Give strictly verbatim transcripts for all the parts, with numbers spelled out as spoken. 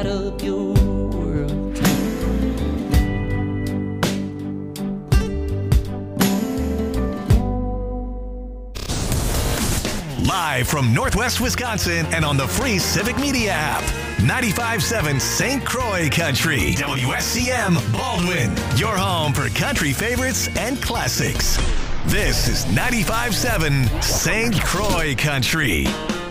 light up your world too. Live from Northwest Wisconsin and on the free Civic Media app. ninety-five point seven Saint Croix Country. W S C M Baldwin. Your home for country favorites and classics. This is ninety-five point seven Saint Croix Country.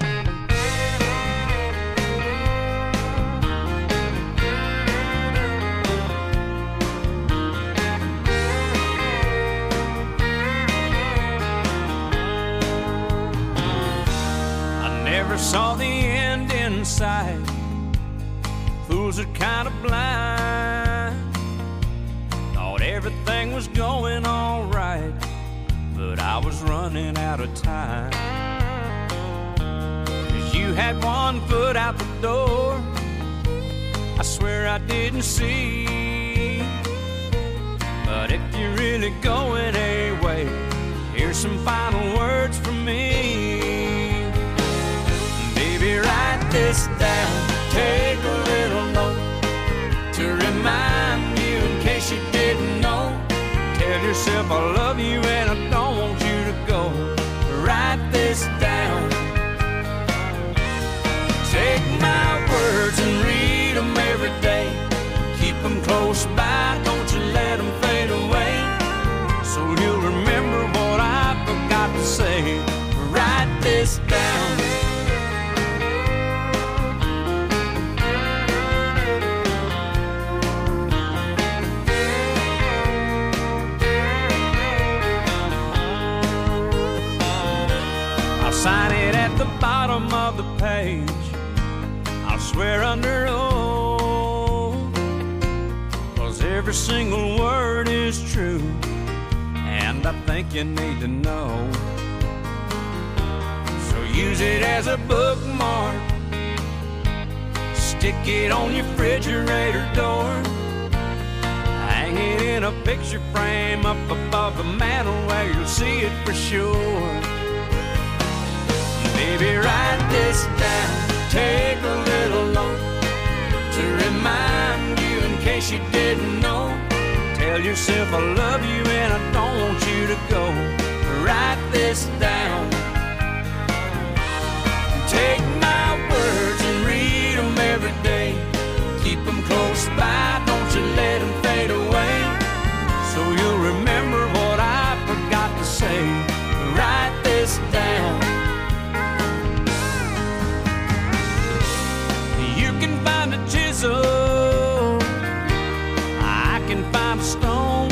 Saw the end in sight. Fools are kind of blind. Thought everything was going all right, but I was running out of time. 'Cause you had one foot out the door, I swear I didn't see. But if you're really going away, here's some final words from me. Write this down, take a little note to remind you in case you didn't know. Tell yourself I love you and I don't want you to go. Write this down. Take my words and read them every day. Keep them close by, don't you let them fade away. So you'll remember what I forgot to say. Write this down. Sign it at the bottom of the page. I'll swear under oath, 'cause every single word is true, and I think you need to know. So use it as a bookmark, stick it on your refrigerator door, hang it in a picture frame up above the mantel where you'll see it for sure. Baby, write this down, take a little note to remind you in case you didn't know. Tell yourself I love you and I don't want you to go. Write this down. Take my words and read them every day. Keep them close by, don't you let them fade away. So you'll remember what I forgot to say. Write this down. Find a chisel, I can find a stone.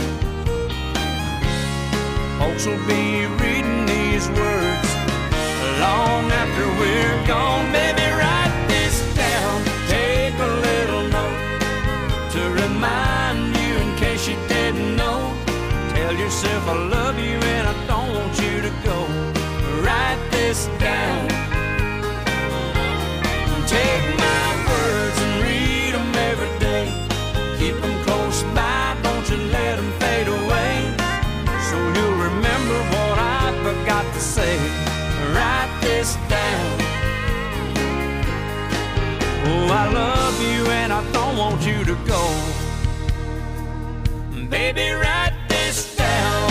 Folks will be reading these words long after we're gone. Baby, write this down, take a little note to remind you in case you didn't know. Tell yourself I love you and I don't want you to go. Write this down. Take my words and read them every day. Keep them close by, don't you let them fade away. So you'll remember what I forgot to say. Write this down. Oh, I love you and I don't want you to go. Baby, write this down.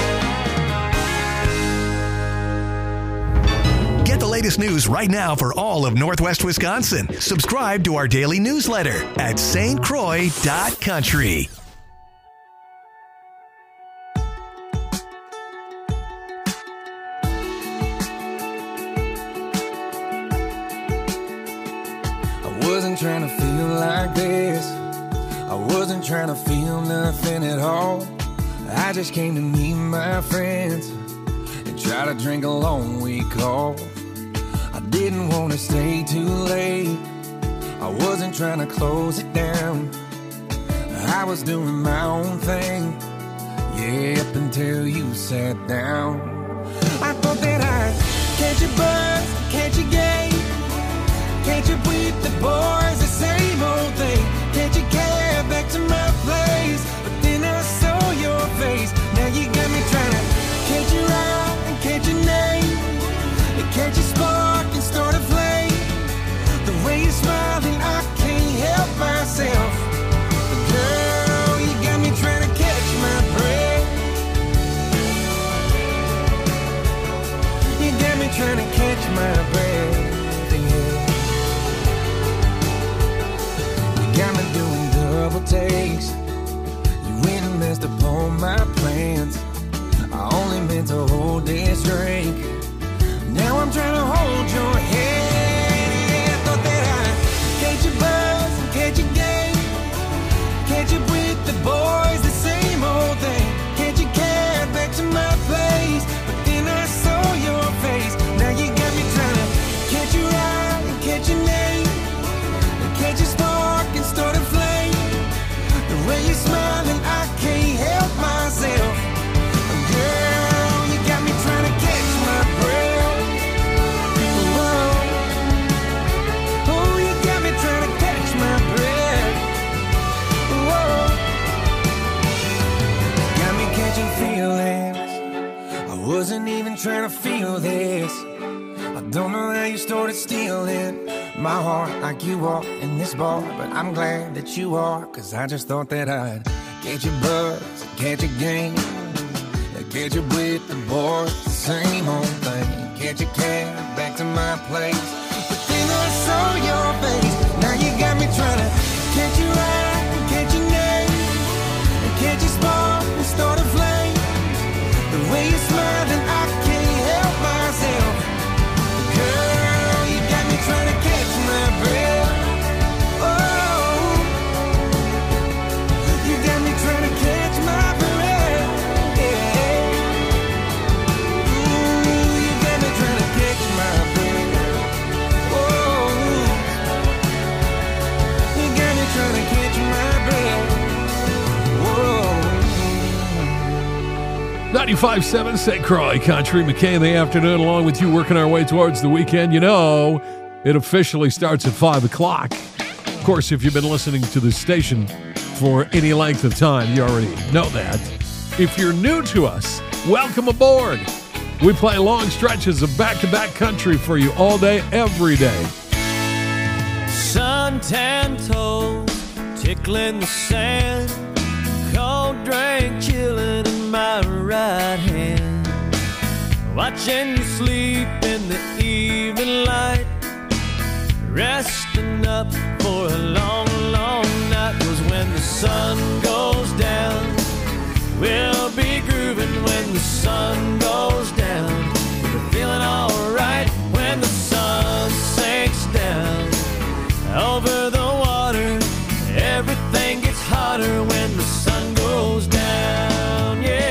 Get the latest news right now for all of Northwest Wisconsin. Subscribe to our daily newsletter at s t croix dot country. I wasn't trying to feel like this. I wasn't trying to feel nothing at all. I just came to meet my friends and try to drink a long week off. I didn't want to stay too late. I wasn't trying to close it down. I was doing my own thing, yeah, up until you sat down. I thought that I'd catch a buzz, catch a game, catch up with the boys, the same old thing. Catch a cab back to my place, but then I saw your face. Now you got me trying to catch your eye and catch your name, and catch a spark and start a flame. The way you're smiling, I can't help myself. Girl, you got me trying to catch my breath. You got me trying to catch my breath. Yeah. You got me doing double takes. You went and messed up all my plans. I only meant to hold this drink. Now I'm trying to hold your hand. I thought that I'd catch a buzz and catch a game. Catch up with the boys, the same old thing. Catch a cab back to my place. But then I saw your face. Now you got me trying to catch your eye and catch your name. And catch a spark and start a flame. The way you're smiling, I can't help myself. Girl, you got me trying to catch my breath. Whoa. Oh, you got me trying to catch my breath. Whoa. Got me catching feelings. I wasn't even trying to feel this. I don't know how you started stealing my heart like you are in this bar. But I'm glad that you are, cause I just thought that I'd catch a buzz, catch a game. Catch up with the boys, the same old thing. Catch a cab back to my place. But then I saw your face. Now you got me trying to catch your eye and catch your name. And catch a spark and start a flame. The way you're smiling, I can't help myself. Girl, you got me trying to catch my breath. Oh, you got me trying to catch my breath. ninety-five seven Saint Croix Country, McKay in the afternoon, along with you, working our way towards the weekend. You know, it officially starts at five o'clock. Of course, if you've been listening to this station for any length of time, you already know that. If you're new to us, welcome aboard. We play long stretches of back-to-back country for you all day, every day. Suntan toes, tickling the sand, cold drink chilling in my right hand, watching you sleep in the evening light, resting up for a long, long night. 'Cause when the sun goes down, we'll be grooving. When the sun goes down, we're feeling alright. When the sun sinks down over the water, everything gets hotter when the sun goes down, yeah.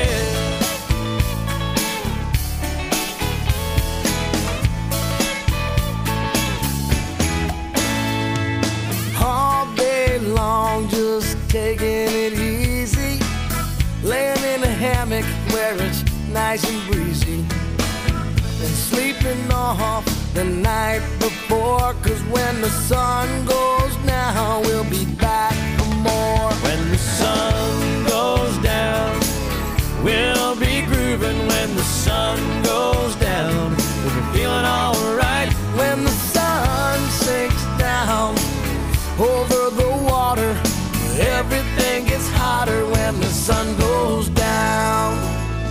All day long, just taking it easy, laying in a hammock where it's nice and breezy, and sleeping off the night before. 'Cause when the sun goes down, we'll be back for more. When the sun goes down, we'll be grooving. When the sun goes down, we'll be feeling alright. When the sun sinks down over the water, everything gets hotter when the sun goes down.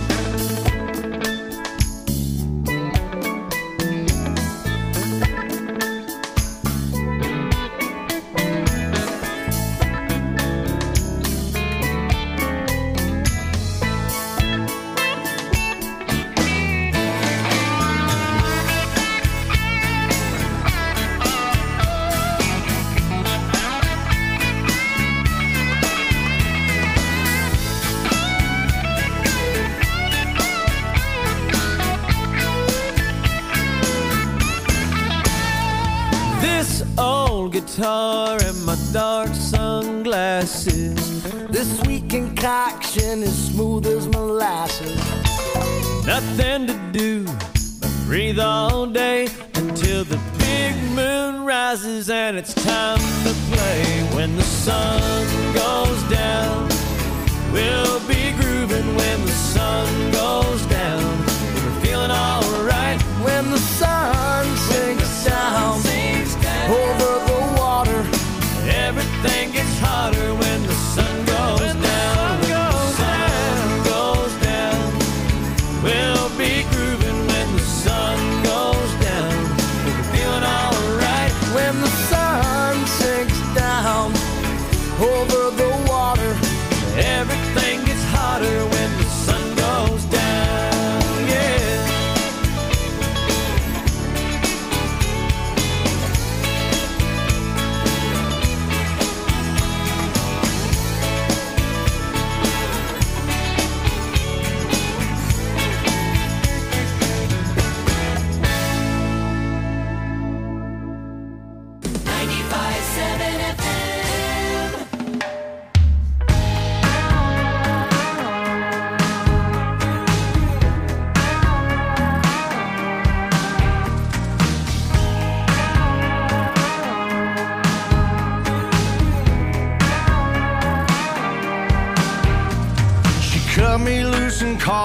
Guitar and my dark sunglasses, this sweet concoction is smooth as molasses. Nothing to do but breathe all day until the big moon rises and it's time to play. When the sun goes down, we'll be grooving. When the sun goes down, we're feeling alright. When the sun sinks down over the water, everything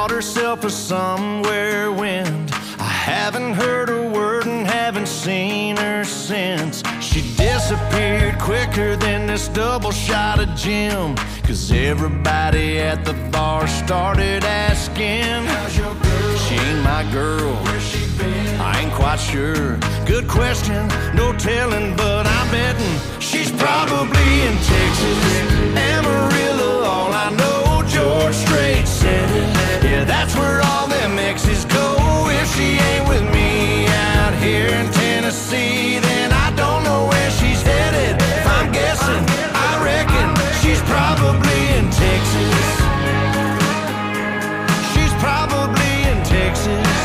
called herself a somewhere wind. I haven't heard a word and haven't seen her since. She disappeared quicker than this double shot of gin. Cause everybody at the bar started asking, how's your girl? She ain't my girl. Where's she been? I ain't quite sure. Good question, no telling, but I'm betting she's probably in Texas, Amarillo. All I know, George Strait said it. Yeah, that's where all them exes go. If she ain't with me out here in Tennessee, then I don't know where she's headed. If I'm guessing, I reckon she's probably in Texas. She's probably in Texas.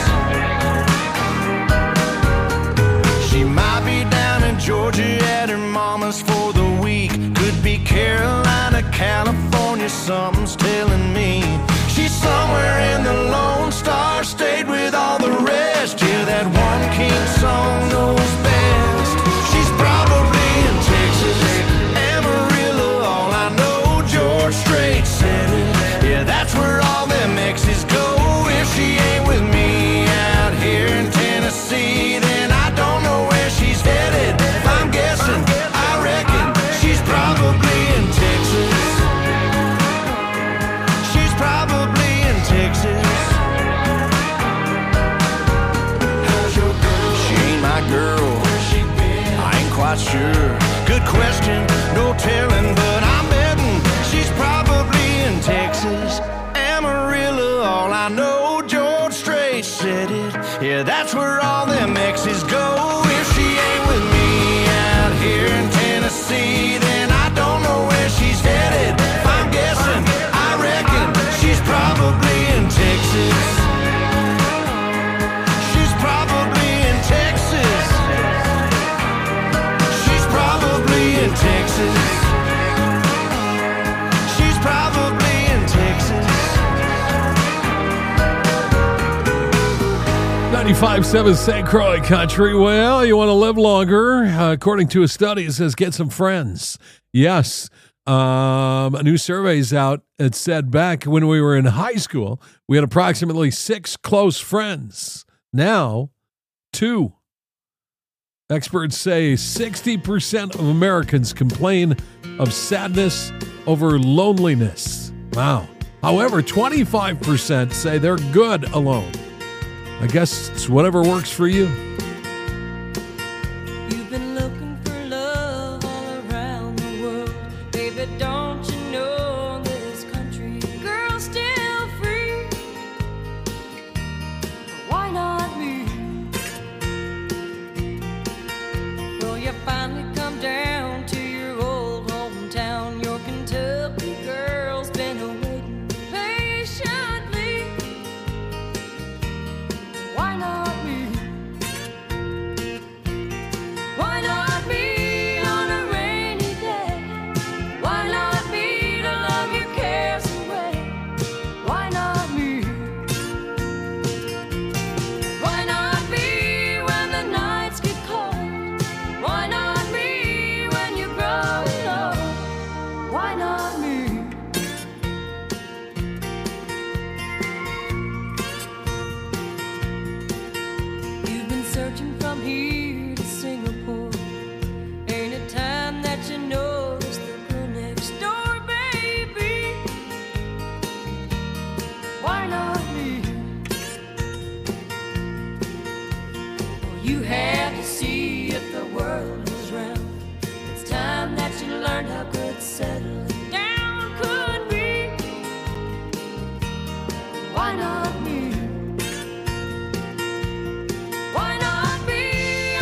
She might be down in Georgia at her mama's for the week. Could be Carolina, California, something's telling me. She's somewhere in the Lone Star State with all the rest. Yeah, that one king song knows best. She's probably in Texas, Amarillo. All I know, George Strait said it. Yeah, that's where all them exes go. If she ain't with me out here in Tennessee, then I don't know where she's headed. If I'm guessing, I reckon she's probably in Texas. She's probably in Texas. How's your girl? She ain't my girl. Where's she been? I ain't quite sure. Good question, no telling, but I'm betting she's probably in Texas, Amarillo. All I know, George Strait said it. Yeah, that's where all them exes go. If she ain't with me out here in Tennessee, then I don't know where she's headed. If I'm guessing, I reckon she's probably in Texas. She's probably in Texas. She's probably in Texas. She's probably in Texas. ninety-five point seven Saint Croix Country. Well, you want to live longer. Uh, according to a study, it says get some friends. Yes. Um, a new survey's out. It said back when we were in high school, we had approximately six close friends. Now, two. Experts say sixty percent of Americans complain of sadness over loneliness. Wow. However, twenty-five percent say they're good alone. I guess it's whatever works for you. You've been looking for love all around the world. Baby, don't you know this country girl's still free? Why not me? Well, you finally come down to your old hometown. Your Kentucky girl's been waiting patiently. Why not me? Why not me on a rainy day? Why not me to love your cares away? Why not me? Why not me when the nights get cold? Why not me when you're growing old? Why not me? You've been searching from here to Singapore. Ain't it time that you notice the girl next door, baby? Why not me? Well, you had to see if the world was round. It's time that you learned how good settling down could be. Why not me? Why not me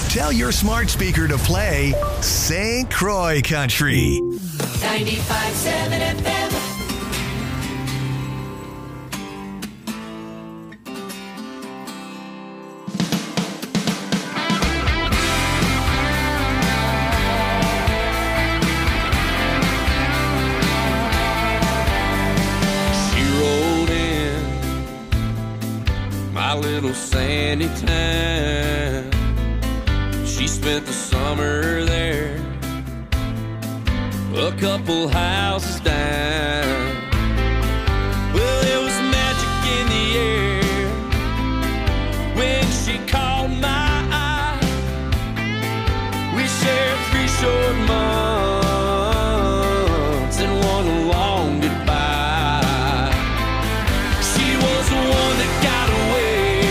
Tell your smart speaker to play Saint Croix Country. ninety-five point seven F M. Little sandy town. She spent the summer there, a couple houses down. Well, there was magic in the air when she caught my eye. We shared three short months and one long goodbye. She was the one that got away,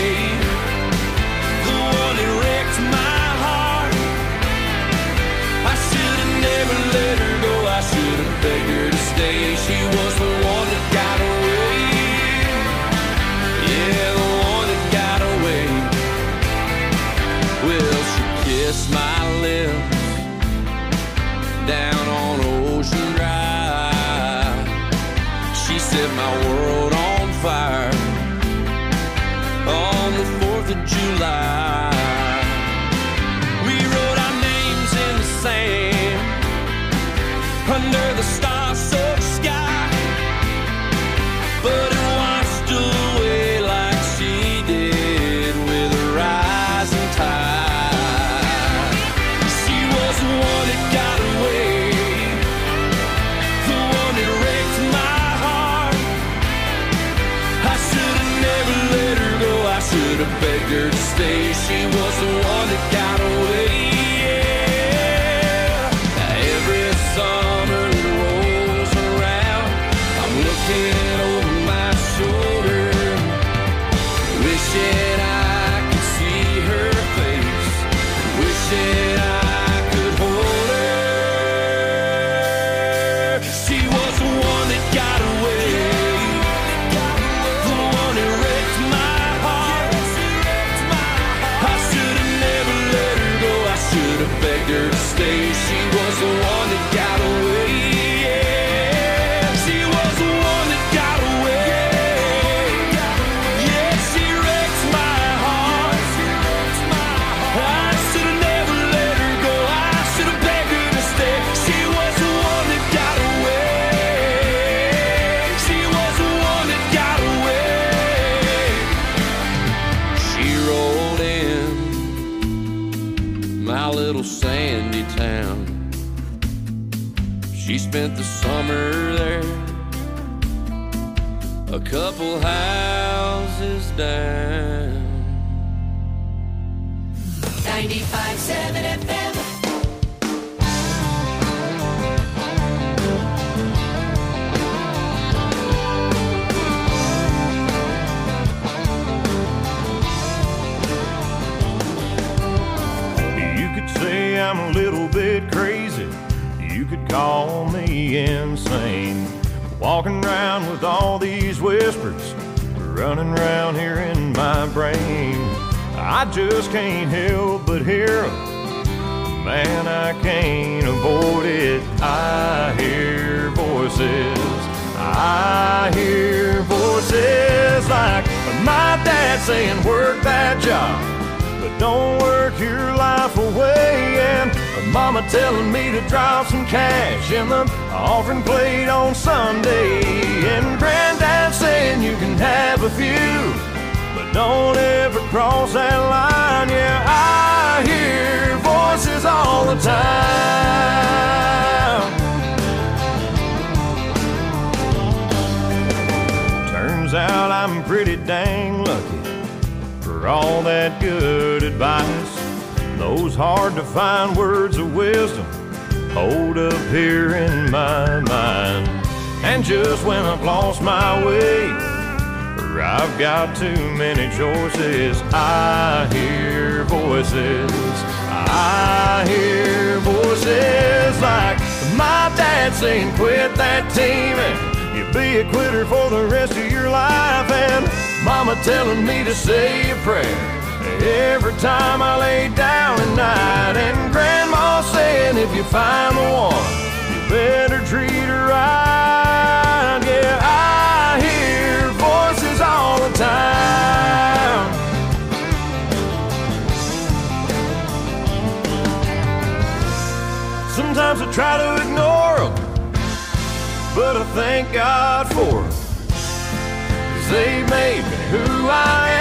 begged her to stay. She was the one that got away. Yeah, the one that got away. Well, she kissed my lips down on Ocean Drive. She set my world on fire on the fourth of July. We wrote our names in the sand under the star-soaked sky, but it washed away like she did with a rising tide. She was the one that got away, the one that wrecked my heart. I should have never let her go, I should have begged her to stay. She was the one that got away. Spent the summer there, a couple houses down. ninety-five point seven F M. You could say I'm a little bit crazy, you could call me insane, walking around with all these whispers running around here in my brain. I just can't help but hear them, man, I can't avoid it. I hear voices, I hear voices like my dad saying work that job, but don't work your life away, and mama telling me to drop some cash in the offering plate on Sunday, and granddad saying you can have a few, but don't ever cross that line. Yeah, I hear voices all the time. Turns out I'm pretty dang lucky for all that good advice. Those hard to find words of wisdom hold up here in my mind. And just when I've lost my way, or I've got too many choices, I hear voices, I hear voices like my dad saying quit that team and you'll be a quitter for the rest of your life, and mama telling me to say a prayer every time I lay down at night. And Grandma saying, if you find the one, you better treat her right. Yeah, I hear voices all the time. Sometimes I try to ignore them, but I thank God for them, 'cause they made me who I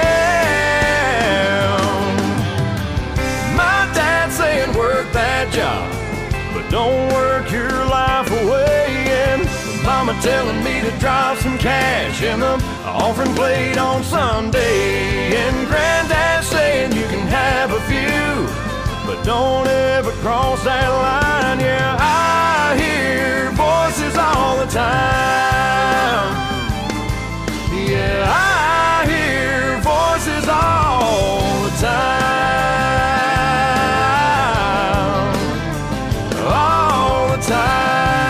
am. My dad saying work that job, but don't work your life away. And Mama telling me to drop some cash in the offering plate on Sunday. And Granddad saying you can have a few, but don't ever cross that line. Yeah, I hear voices all the time. Yeah, I hear voices all the time. All the time.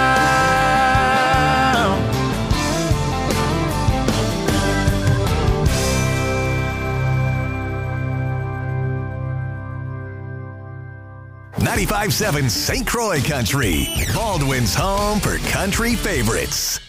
ninety-five seven Saint Croix Country, Baldwin's home for country favorites.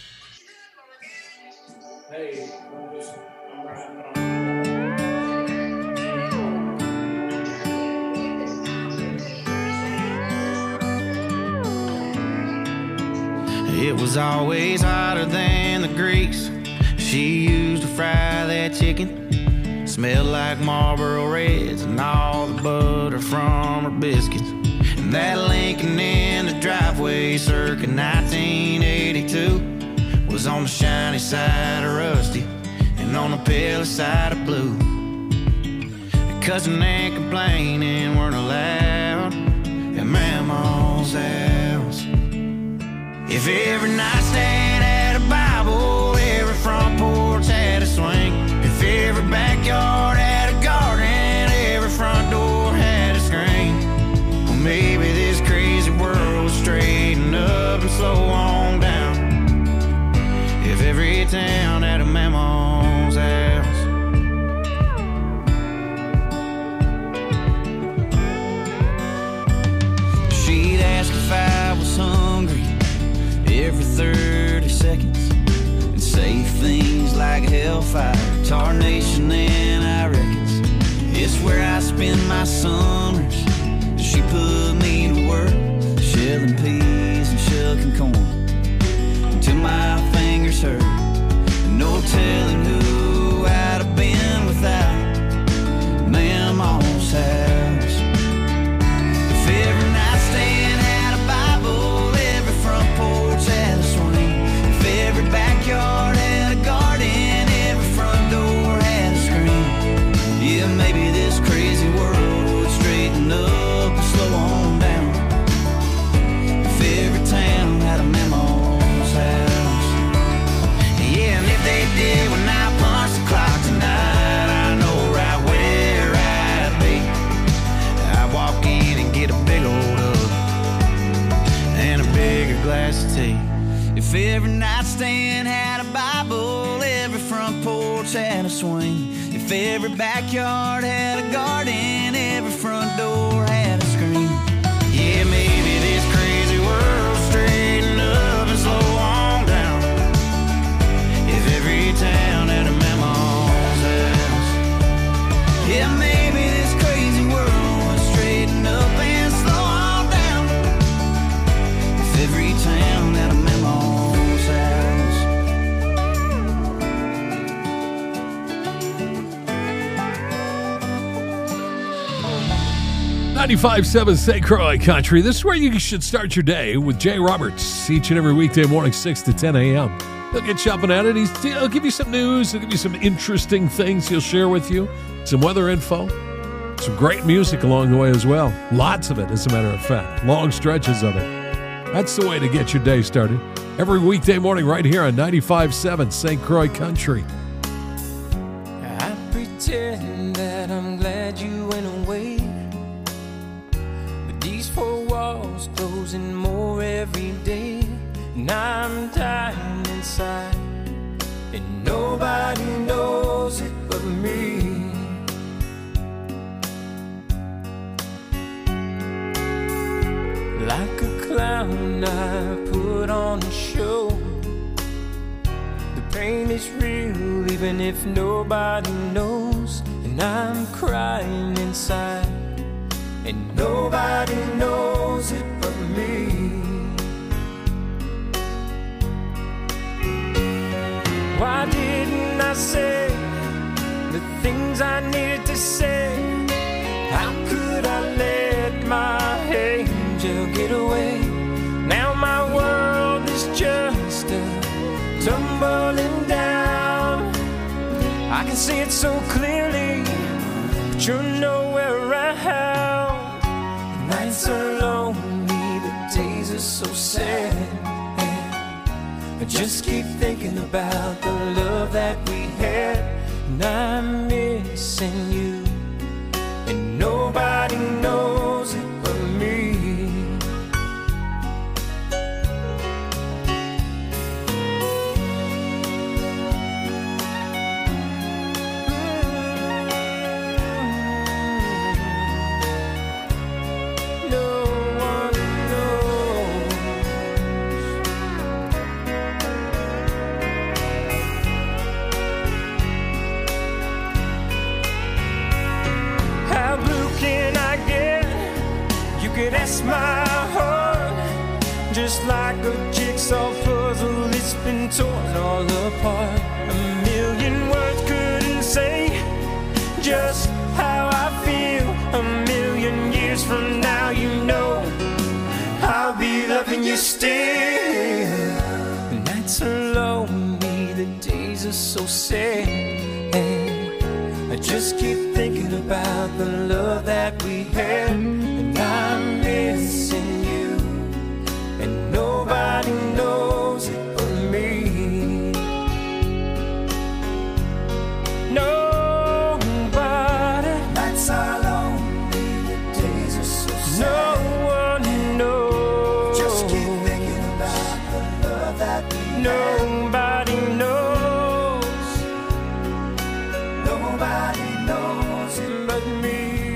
It was always hotter than the grease she used to fry that chicken. Smelled like Marlboro Reds and all the butter from her biscuits. And that Lincoln in the driveway circa nineteen eighty-two was on the shiny side of rusty and on the pale side of blue. Cussing and complaining weren't allowed at Mama's house. If every nightstand had a Bible, every front porch had a swing. If every backyard had a garden, every front door had a screen. Well, maybe this crazy world would straighten up and slow on down if every town had a Mama's house. She'd ask if I was hungry every thirty seconds and say things like hellfire, tarnation, and I reckons it's where I spend my summers. She put me to work shelling peas and shucking corn until my fingers hurt. No telling who I'd have been without Mama's house. If every nightstand had a Bible, every front porch had a swing. If every backyard had a garden, every front door had a screen. Yeah, maybe this crazy world would straighten up and slow on down if every town had a Mama's house. Yeah, and if they did when I punch the clock tonight, I know right where I'd be. I'd walk in and get a big old hug and a bigger glass of tea. If every nightstand had a Bible, every front porch had a swing. If every backyard had a garden, every front door had a screen. Yeah, maybe this crazy world straighten up and slow on down if every town had a Mama's house. Yeah, maybe this crazy world would straighten up and slow on down if every town had a Mama's house. ninety-five seven Saint Croix Country. This is where you should start your day with Jay Roberts each and every weekday morning, six to ten a.m. He'll get you up and at it. He's, he'll give you some news. He'll give you some interesting things he'll share with you, some weather info, some great music along the way as well. Lots of it, as a matter of fact. Long stretches of it. That's the way to get your day started. Every weekday morning right here on ninety-five seven Saint Croix Country. I pretend that I'm glad you went away, but these four walls closing more every day, and I'm dying inside, and nobody knows it but me. and I put on a show. The pain is real even if nobody knows. And I'm crying inside, and nobody knows it but me. Why didn't I say the things I needed to say? How could I let my angel get away? Now my world is just a tumbling down. I can see it so clearly, but you're nowhere around. The nights are lonely, the days are so sad. I just keep thinking about the love that we had, and I'm missing you, and nobody knows it but me. That's my heart, just like a jigsaw puzzle. It's been torn all apart. A million words couldn't say just how I feel. A million years from now, you know I'll be loving you still. The nights are lonely, the days are so sad, and I just keep thinking about the love that we had. I'm missing you, and nobody knows it but me. Nobody. Nights are lonely, the days are so sad. No one knows. Just keep thinking about the love that we had. Nobody knows. Nobody knows it but me.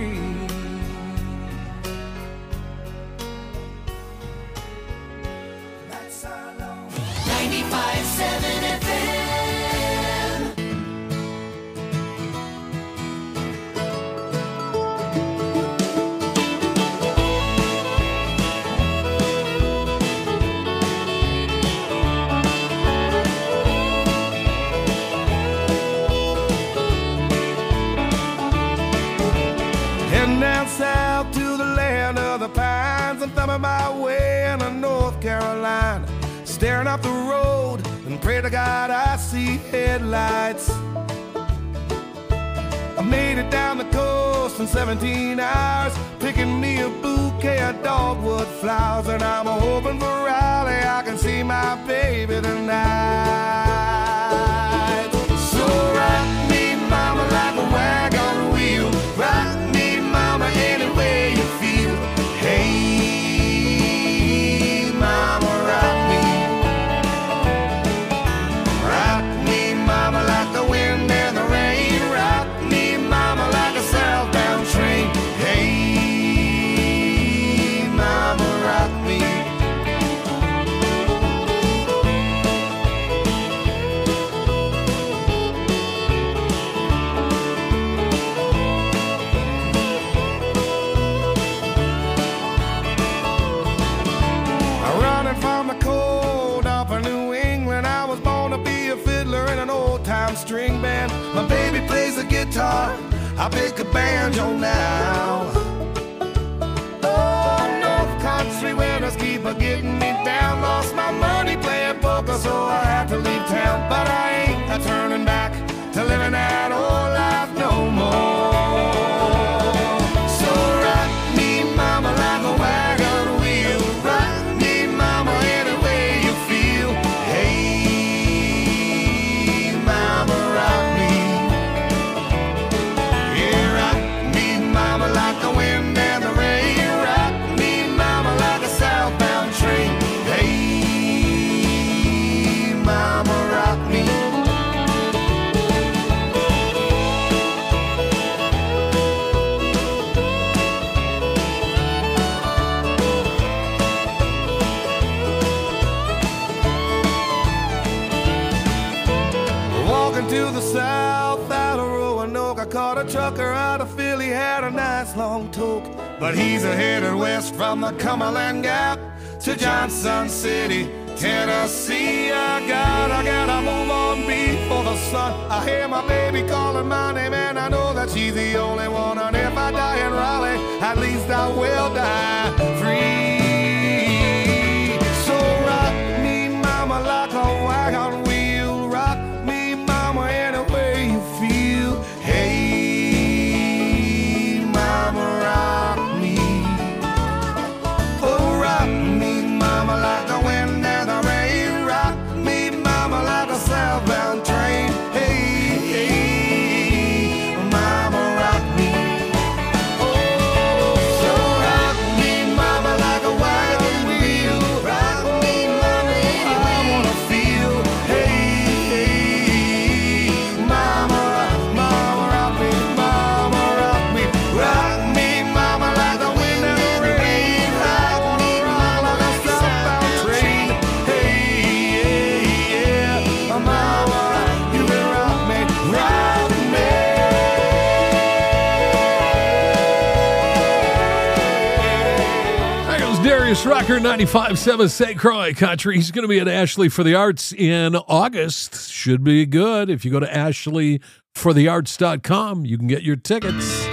ninety-five seven F M. Heading down south to the land of the pines, I'm thumbing my way into North Carolina, staring up the road and pray to God I see headlights. I made it down the coast in seventeen hours, picking me a bouquet of dogwood flowers, and I'm hoping for Raleigh I can see my baby tonight. So rock me, mama, like a wagon wheel. Rock me, mama, any way you feel. Hey, mama, rock me. Rock me, mama, like the wind and the rain. Rock me, mama, like a southbound train. Hey, mama, rock me. Running from the cold up in New England, I was born to be a fiddler in an old-time string band. My baby plays the guitar, I pick a banjo now. Oh, North Country winters keep a getting me down. Lost my money playing poker, so I had to leave town. But I ain't a turning back to living that old life no more. So rock me, mama, like a wagon wheel. Rock me, mama, any way you feel. Hey, mama, rock me. Yeah, rock me, mama, like the wind and the rain. Rock me, mama, like a southbound train. Hey, mama, rock me. I caught a trucker out of Philly, had a nice long toke. But he's a headed west from the Cumberland Gap to Johnson City, Tennessee. I got, I gotta move on before the sun. I hear my baby calling my name, and I know that she's the only one. And if I die in Raleigh, at least I will die free. So rock me, mama, like a wagon wheel. Rock me, mama, any way you feel. Hey, mama, rock me. Oh, rock me, mama, like the wind and the rain. Rock me, mama, like a southbound train. Hey, hey, mama, rock me. Oh, so rock me, mama, like a wagon wheel. Rock me, mama, I wanna feel. Hey, hey, mama, rock, mama, rock me, mama, rock me. Rock me, mama, like the wind and the rain. Rock me, mama, like a southbound train. Hey, yeah, yeah, mama, you can rock me, rock me. There goes Darius Rucker, ninety-five point seven Saint Croix Country. He's going to be at Ashley for the Arts in August. Should be good. If you go to ashley for the arts dot com, you can get your tickets.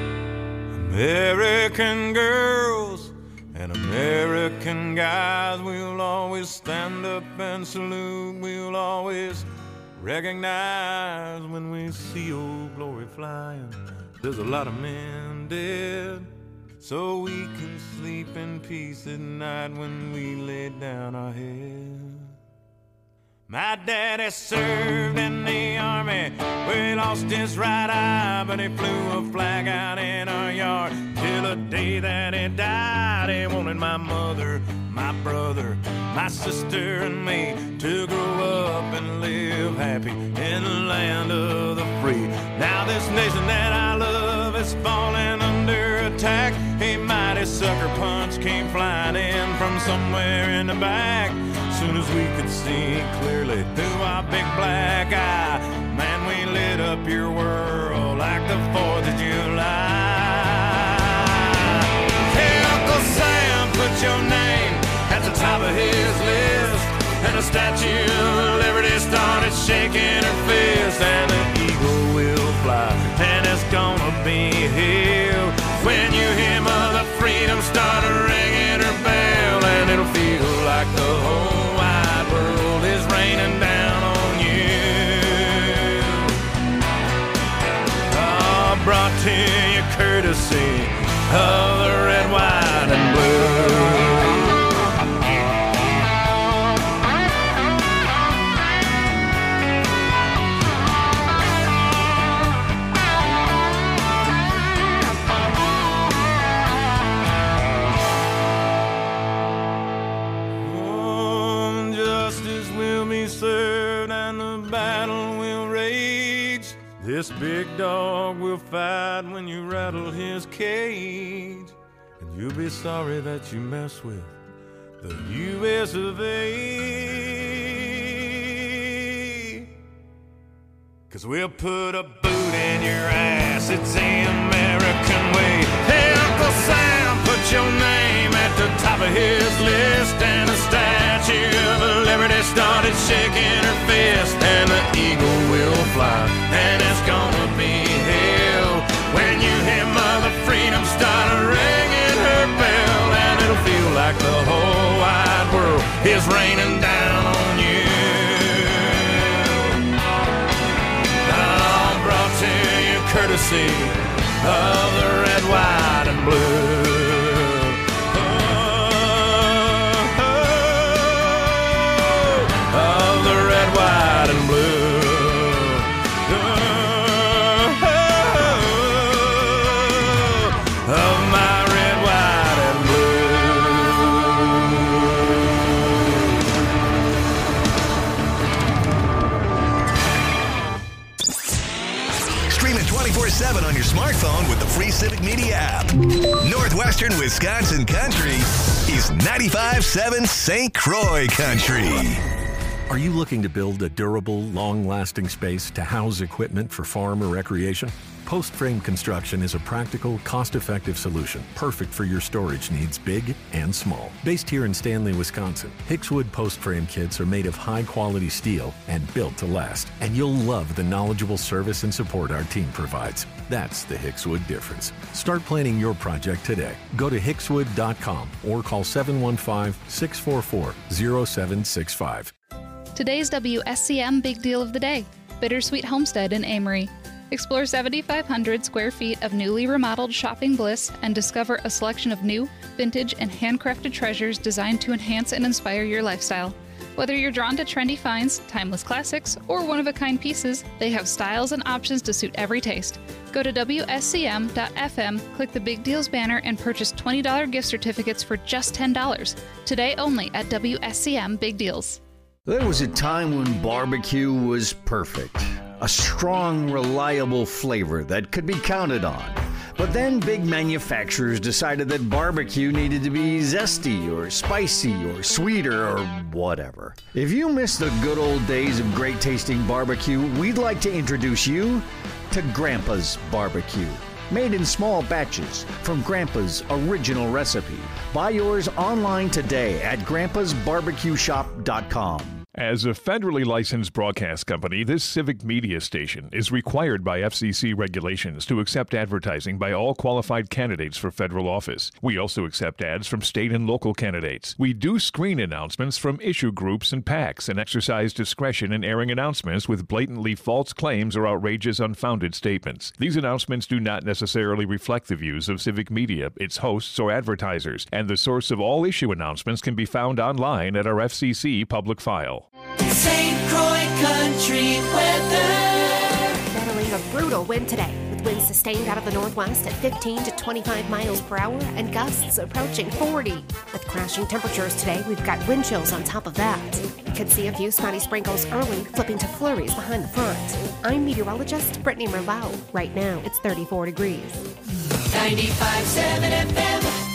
American girls and American guys, we'll always stand up and salute. We'll always recognize when we see old glory flying. There's a lot of men dead, so we can sleep in peace at night when we lay down our head. My daddy served in the army, where he lost his right eye, but he flew a flag out in our yard till the day that he died. He wanted my mother, my brother, my sister, and me to grow up and live happy in the land of the free. Now this nation that I love is falling under attack. A mighty sucker punch came flying in from somewhere in the back. Soon as we could see clearly through our big black eye, man, we lit up your world like the fourth of July. Hey, Uncle Sam, put your name at the top of his list, and the Statue of Liberty started shaking her fist, and the eagle will fly, and it's gonna be here when you hear Mother Freedom start ringing her bell, and it'll feel like the whole wide world is raining down on you. Oh, brought to you courtesy of the red, white, and blue. Served and the battle will rage. This big dog will fight when you rattle his cage, and you'll be sorry that you mess with the U S of A. Cause we'll put a boot in your ass, it's the American way. Hey, Uncle Sam, put your name at the top of his list, and the Statue of Liberty started shaking her fist, and the eagle will fly, and it's gonna be hell when you hear Mother Freedom start ringing her bell, and it'll feel like the whole wide world is raining down on you. Oh, brought to you courtesy of the red, white, and blue. White and blue. Oh, oh, oh, of my red, white, and blue. Stream it twenty-four seven on your smartphone with the free Civic Media app. Northwestern Wisconsin Country is ninety-five point seven Saint Croix Country. Are you looking to build a durable, long-lasting space to house equipment for farm or recreation? Post Frame Construction is a practical, cost-effective solution, perfect for your storage needs, big and small. Based here in Stanley, Wisconsin, Hickswood Post Frame kits are made of high-quality steel and built to last. And you'll love the knowledgeable service and support our team provides. That's the Hickswood difference. Start planning your project today. Go to hickswood dot com or call seven one five, six four four, zero seven six five. Today's W S C M Big Deal of the Day, Bittersweet Homestead in Amory. Explore seventy-five hundred square feet of newly remodeled shopping bliss and discover a selection of new, vintage, and handcrafted treasures designed to enhance and inspire your lifestyle. Whether you're drawn to trendy finds, timeless classics, or one-of-a-kind pieces, they have styles and options to suit every taste. Go to W S C M dot F M, click the Big Deals banner, and purchase twenty dollars gift certificates for just ten dollars. Today only at W S C M Big Deals. There was a time when barbecue was perfect. A strong, reliable flavor that could be counted on. But then big manufacturers decided that barbecue needed to be zesty or spicy or sweeter or whatever. If you miss the good old days of great tasting barbecue, we'd like to introduce you to Grandpa's Barbecue. Made in small batches from Grandpa's original recipe. Buy yours online today at grandpas barbecue shop dot com. As a federally licensed broadcast company, this civic media station is required by F C C regulations to accept advertising by all qualified candidates for federal office. We also accept ads from state and local candidates. We do screen announcements from issue groups and PACs and exercise discretion in airing announcements with blatantly false claims or outrageous, unfounded statements. These announcements do not necessarily reflect the views of civic media, its hosts, or advertisers, and the source of all issue announcements can be found online at our F C C public file. Saint Croix Country weather. Battling a brutal wind today, with winds sustained out of the northwest at fifteen to twenty-five miles per hour and gusts approaching forty. With crashing temperatures today, we've got wind chills on top of that. We could see a few spotty sprinkles early, flipping to flurries behind the front. I'm meteorologist Brittany Merlot. Right now, it's thirty-four degrees. ninety-five point seven F M.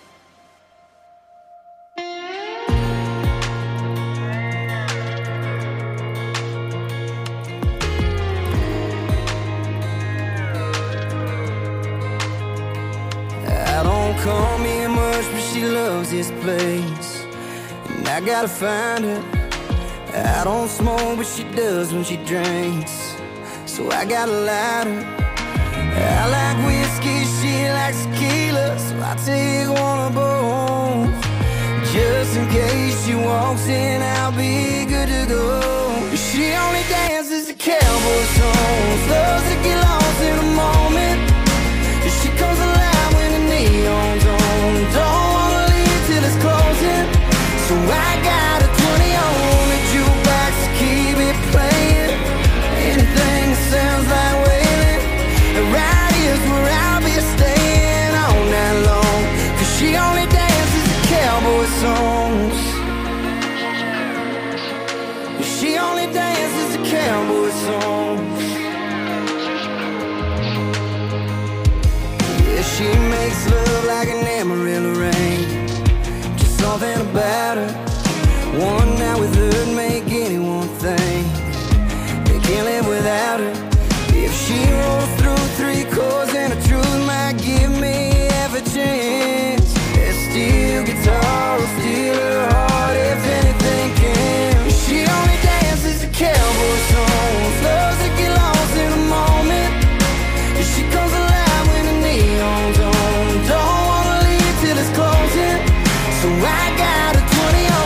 Call me much, but she loves this place, and I gotta find her. I don't smoke, but she does when she drinks, so I gotta light her. I like whiskey, she likes tequila, so I take one of both. Just in case she walks in, I'll be good to go. She only dances to cowboy songs, loves to get lost in a moment. She comes alive when the neon's on. Don't wanna leave till it's closing, so I got a twenty on the jukebox to keep it playing. Anything that sounds like wailing, right here's where I'll be staying all night long. Cause she only dances to cowboy songs. She only dances to cowboy songs. She makes love like an Amarillo rain. Just something about her. One night with her'd make anyone think they can't live without her. If she rolls through three chords and the truth might give me half a chance, that steel guitar will steal her heart if anything can. She only dances to cowboy songs, loves to get lost in a moment. She comes alive when the neon's on. Don't wanna leave till it's closing, so I got a twenty on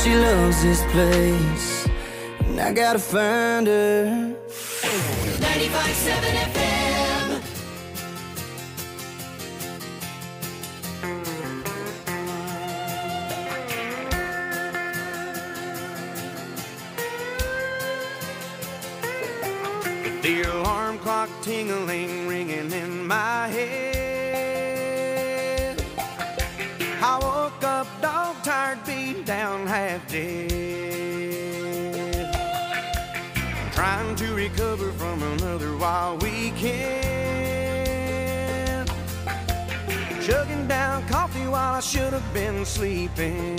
she loves this place, and I gotta find her. ninety-five point seven F M. The alarm clock tingling, ringing in my head. I woke up dog tired, beat down, half dead. Trying to recover from another wild weekend. Chugging down coffee while I should have been sleeping.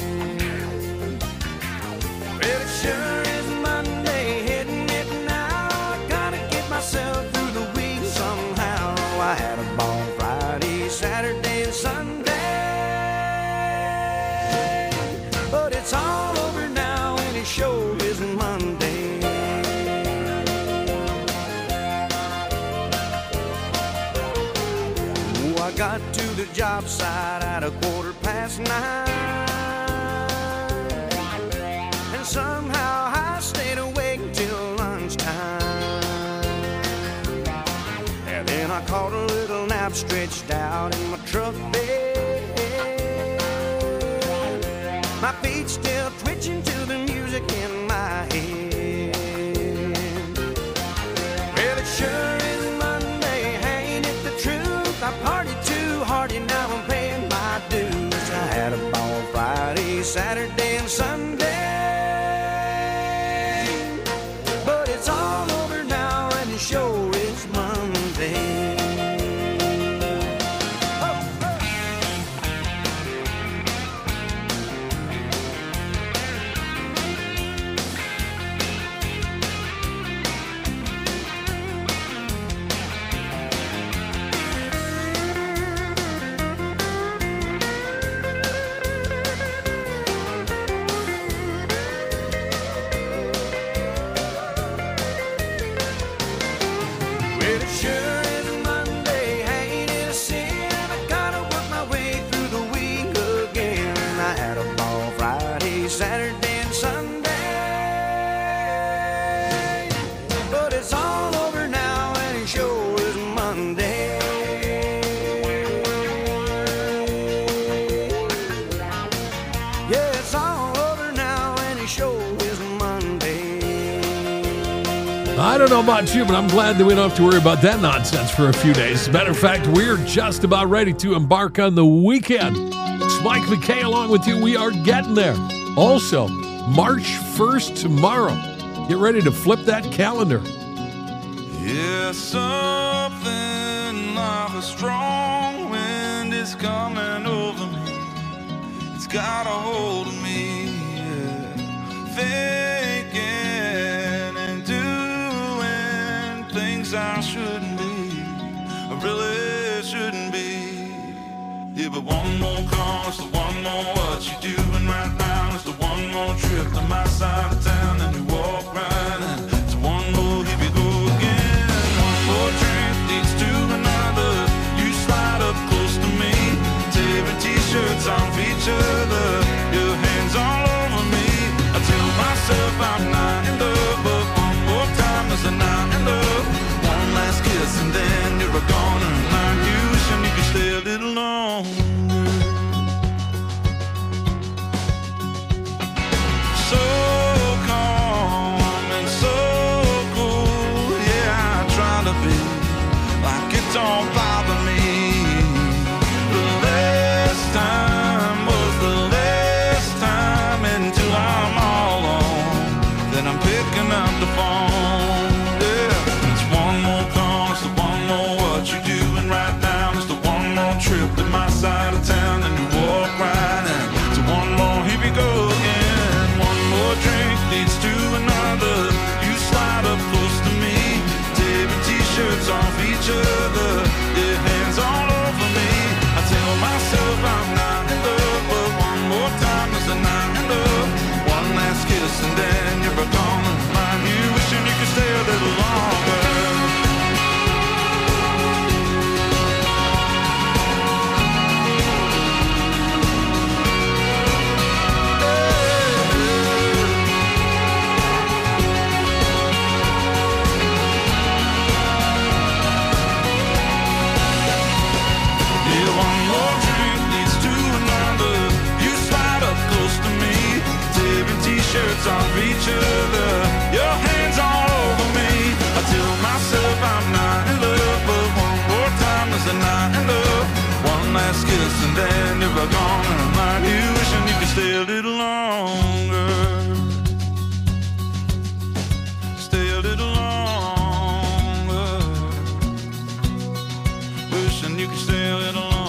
Well, it sure is Monday, hitting it now. I gotta get myself through the week somehow. I had a ball Friday, Saturday, and Sunday. But it's all over now, and it sure isn't Monday. Oh, I got to the job site at a quarter past nine. And somehow I stayed awake till lunchtime. And then I caught a little nap stretched out in my truck bed. My feet still twitching to the music in my head. Well, it sure is Monday, ain't it the truth? I partied too hard and now I'm paying my dues. I had a ball Friday, Saturday, and Sunday. But it's all over now and it sure is Monday. Saturday and Sunday, but it's all over now and it sure is Monday. Yeah, it's all over now and it sure is Monday. I don't know about you, but I'm glad that we don't have to worry about that nonsense for a few days. As a matter of fact, we're just about ready to embark on the weekend. It's Mike McKay along with you. We are getting there. Also, March first tomorrow. Get ready to flip that calendar. Yeah, something like a strong wind is coming over me. It's got a hold of me. Yeah. Thinking and doing things I shouldn't be. I really shouldn't be. Yeah, but one more call, it's the one more what you doing right now. It's the one more trip to my side of town, and you walk right in. It's one more, here we go again. One more drink leads to another. You slide up close to me, tearing t-shirts off each other. Your hands all over me. I tell myself I'm not in love, but one more time is a night in love. One last kiss and then you're gone, and like you wishing you could stay a little longer. So calm and so cool, yeah, I try to be like it don't bother me. The last time And then you're gone and I'm lying here wishing you could stay a little longer. Stay a little longer. Wishing you could stay a little longer.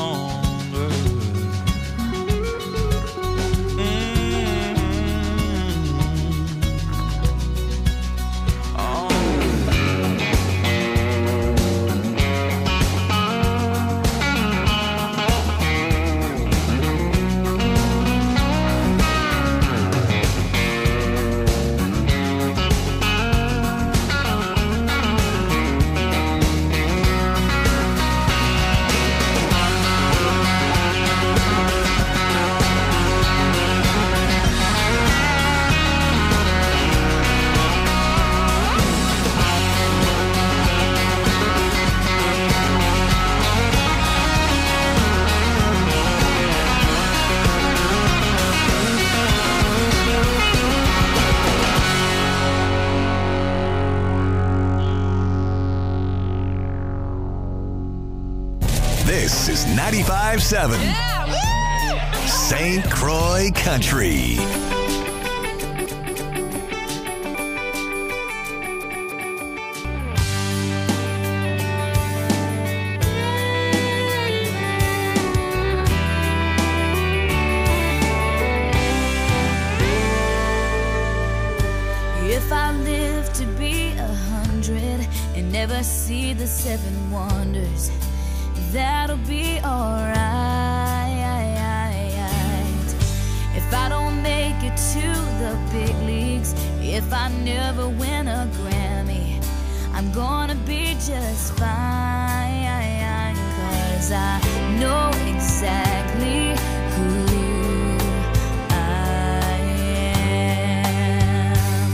This is ninety-five point seven Saint Croix Country. If I live to be a hundred and never see the seven wonders, that'll be alright. If I don't make it to the big leagues, if I never win a Grammy, I'm gonna be just fine, 'cause I know exactly who I am.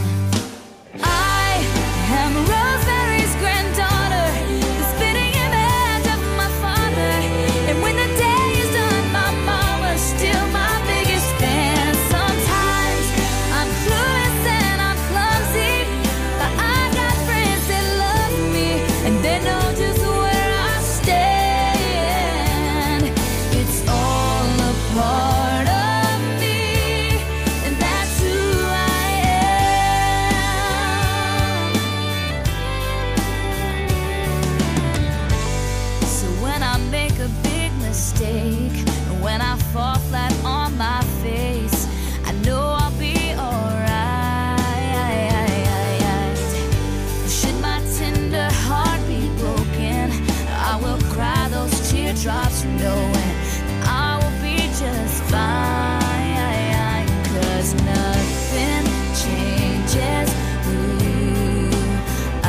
I am Rosemary's granddaughter, the spitting image of my father. And when the day is done, my mama's still my biggest fan. Sometimes I'm clueless and I'm clumsy, but I got friends that love me and they know just where I stand. It's all a part of me, and that's who I am. So when I make a big mistake, when I fall flat on my face, I know I'll be alright. Should my tender heart be broken, I will cry those teardrops knowing I will be just fine, 'cause nothing changes who I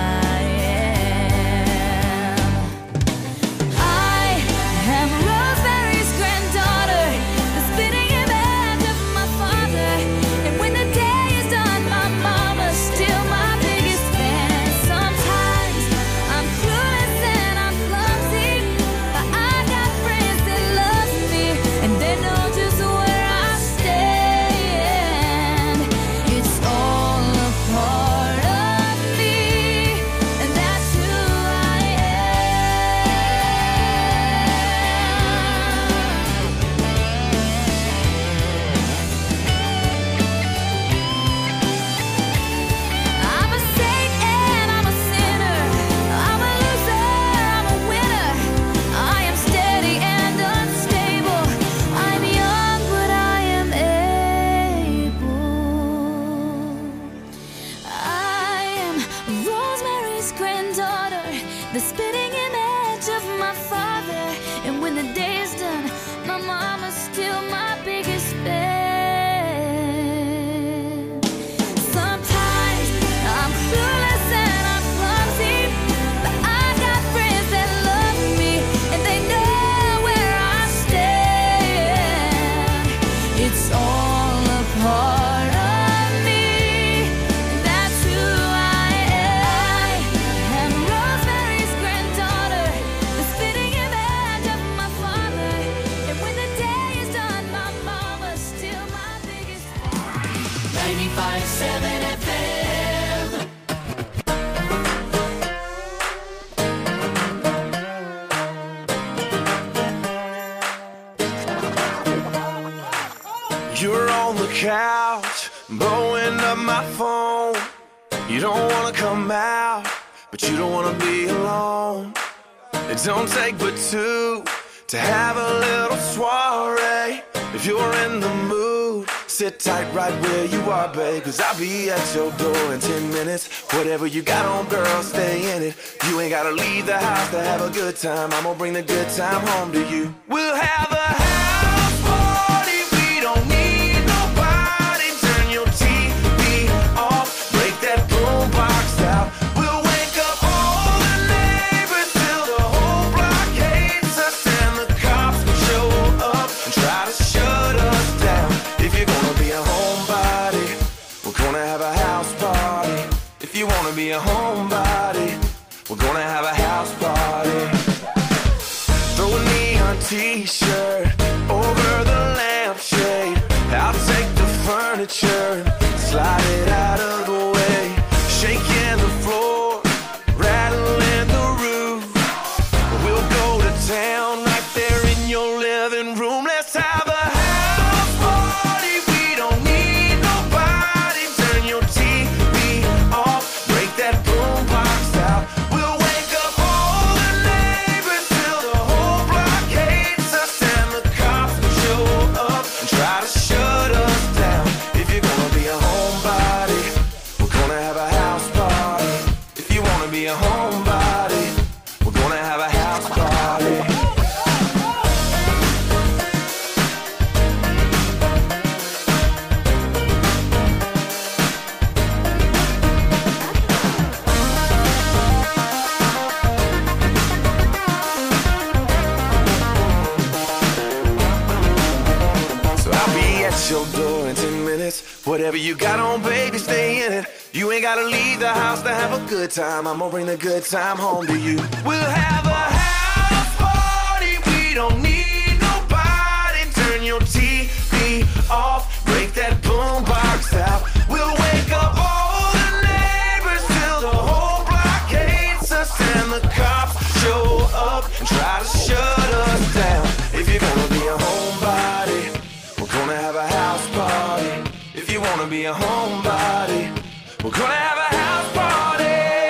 am. I am Rosemary's granddaughter, the spitting image of my father. And when the day is done, my mama's still my biggest fan. Sometimes I'm clueless and I'm clumsy, but I got friends that love me and they know just where I stand. It's all a part of me, and that's who I I'm a saint and I'm a sinner. I'm a loser, I'm a winner. I am steady and unstable. I'm young, but I am able. I am Rosemary's granddaughter, the spitting image of my father. And when the day is done, my mama's still my biggest fan. Sometimes I'm clueless and I'm clumsy, but I got friends that love me and they know where I stand. It's all a part of me, and that's who I am. I'm Rosemary's granddaughter, the spitting image of my father. And when the day is done, my mama's still my biggest fan. ninety-five point seven F M. You're on the couch, blowing up my phone. You don't wanna come out, but you don't wanna be alone. It don't take but two to have a little soiree. If you're in the mood, sit tight right where you are, babe, cause I'll be at your door in ten minutes. Whatever you got on, girl, stay in it. You ain't gotta leave the house to have a good time. I'm gonna bring the good time home to you. We'll have a house party, we don't need nobody. Turn your T V off, break that boombox out. We'll wake up all the neighbors till the whole block hates us, and the cops show up and try to shut us down. If you're gonna be a homebody, we're gonna have a house party. If you wanna be a homebody, we're gonna have a house party. Throw a neon t-shirt over the lampshade. I'll take the furniture, slide it out of the way. Shaking the floor, rattling the roof. We'll go to town right there in your living room. Let's have a house party, we don't need nobody. Turn your T V off, break that boombox out. We'll wake up all the neighbors till the whole block hates us, and the cops show up and try to shut us down. If you're gonna be a homebody, we're gonna have a house party. If you wanna be a homebody, we're gonna have a house party. So I'll be at your door in ten minutes. Whatever you got on, baby, stay in it. You ain't gotta leave the house to have a good time. I'm gonna bring the good time home to you. We'll have a house party, we don't need nobody. Turn your T V off, break that boombox out. We'll wake up all the neighbors till the whole block hates us, and the cops show up and try to shut us down. If you're gonna be a homebody, we're gonna have a house party. If you wanna be a homebody, we're gonna have a house party.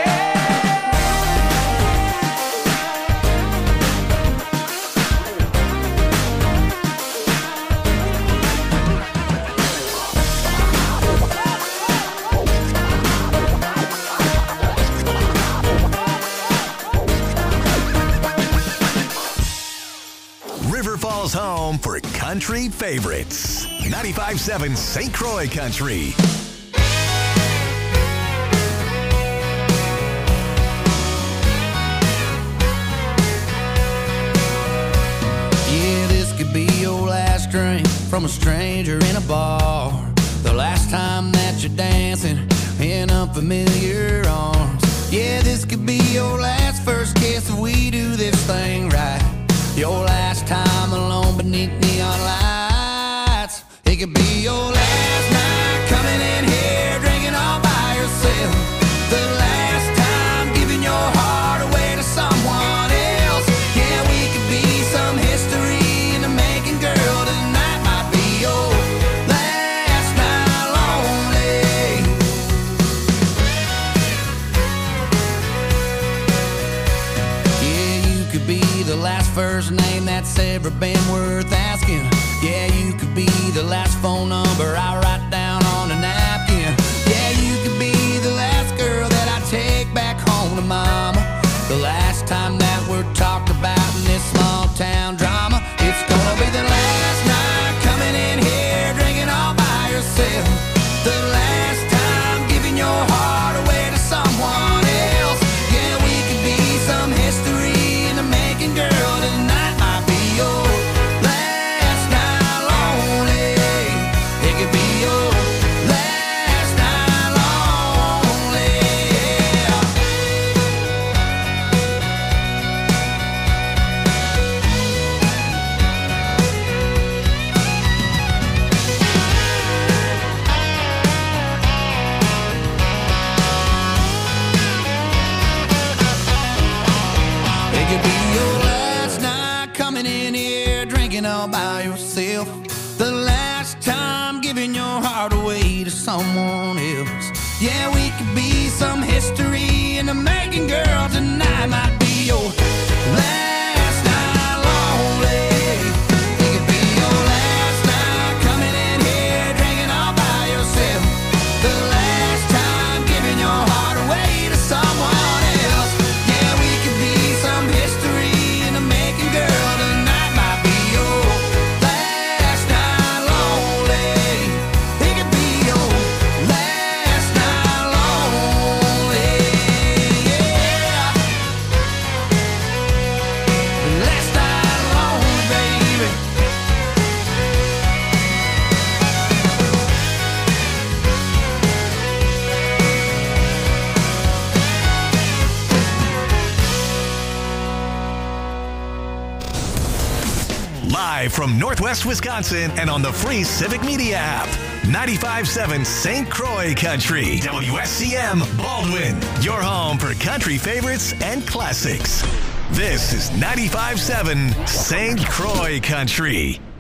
River Falls home for country favorites. ninety-five seven Saint Croix Country. Yeah, this could be your last drink from a stranger in a bar. The last time that you're dancing in unfamiliar arms. Yeah, this could be your last first kiss if we do this thing right. Your last time alone beneath neon lights. It could be your last night coming in here drinking all by yourself. The last time giving your heart away to someone else. Yeah, we could be some history in the making, girl. Tonight might be your last night lonely. Yeah, you could be the last first name that's ever been worth asking. Yeah, you could be the last phone number I write down on a napkin. Yeah, you could be the last girl that I take back home to mama. The last time that we're talked about in this small town drama. It's gonna be the last night coming in here drinking all by yourself. The last time giving your heart away to someone else. Yeah, we could be some history in the making, girl. Tonight might be your last night lonely. It could be your last night lonely. It could be your last night coming in here drinking all by yourself. The last last time giving your heart away to someone else. Yeah, we could be some history in the making, girl. Tonight might be your last night lonely. It could be your last night coming in here drinking all by yourself. The last time giving your heart away to someone else. Yeah, we could be some history in the making, girl. Tonight might be your last night lonely. It could be your last night lonely. Yeah. Last night lonely, baby. Live from Northwest Wisconsin and on the free Civic Media app. ninety-five point seven Saint Croix Country. W S C M Baldwin. Your home for country favorites and classics. This is ninety-five point seven Saint Croix Country.